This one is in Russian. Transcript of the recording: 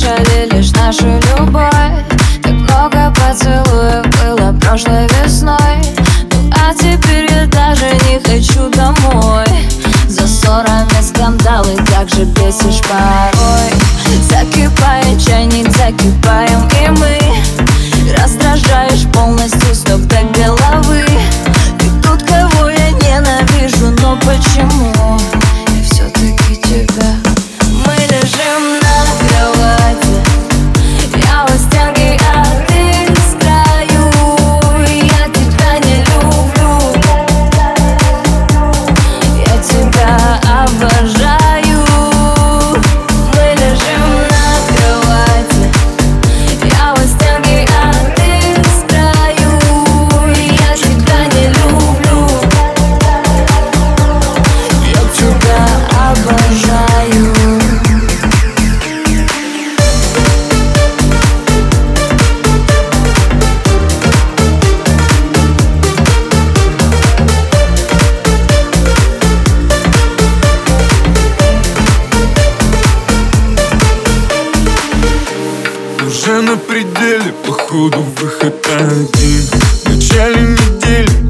слышали лишь нашу любовь. Так много поцелуев было прошлой весной. Ну а теперь я даже не хочу домой. За ссорами скандалы, как же бесишь порой. Закипает чайник, закипаем и мы. Раздражаешь полностью с ног до головы. Ты тот, кого я ненавижу, но почему я все-таки тебя? Мы лежим на кровати, я у стенки, а ты с краю. Я тебя не люблю, я тебя обожаю. Мы лежим на кровати, я у стенки, а ты с краю. Я тебя не люблю, я тебя обожаю. Уже на пределе, походу выход один. В начале недели